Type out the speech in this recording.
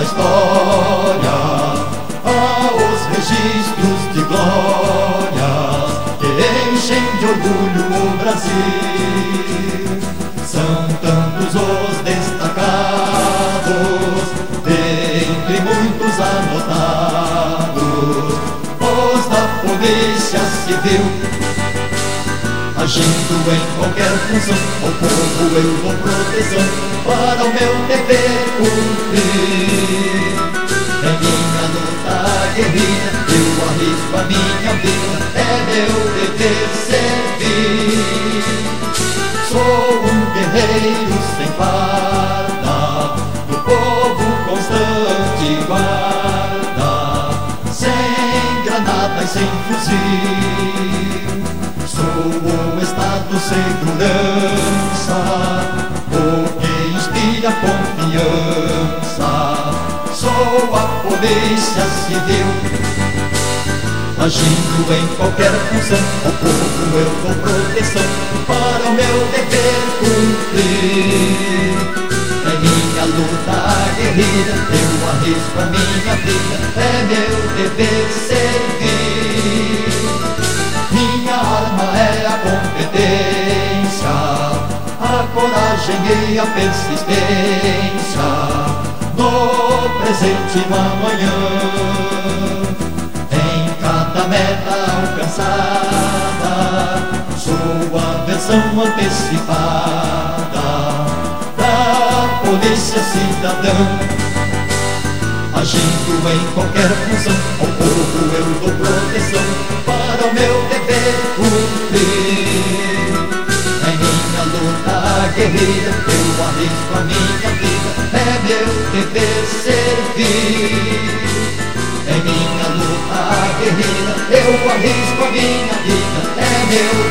história, aos registros de glórias que enchem de orgulho o Brasil. São tantos os destacados, dentre muitos anotados, os da Polícia Civil. Agindo em qualquer função, ao povo eu dou proteção para o meu dever cumprir. Em minha luta guerrilha eu arrisco a minha vida, é meu dever servir. Sou um guerreiro sem farda, do povo constante guarda, sem granadas, sem fuzil. Sou o Estado Segurança, o que inspira confiança. Sou a Polícia Civil. Agindo em qualquer função, ao povo eu dou proteção para o meu dever cumprir. Em minha luta guerrilha eu arrisco a minha vida, é meu dever servir. Minha arma é a competência, a coragem e a persistência, no presente e no amanhã. Em cada meta alcançada, sou a versão antecipada da Polícia Cidadã. Agindo em qualquer função, ao povo eu dou proteção para o meu dever cumprir. Em minha luta guerrilha eu arrisco a minha vida, é meu dever servir. Em minha luta guerrilha eu arrisco a minha vida, é meu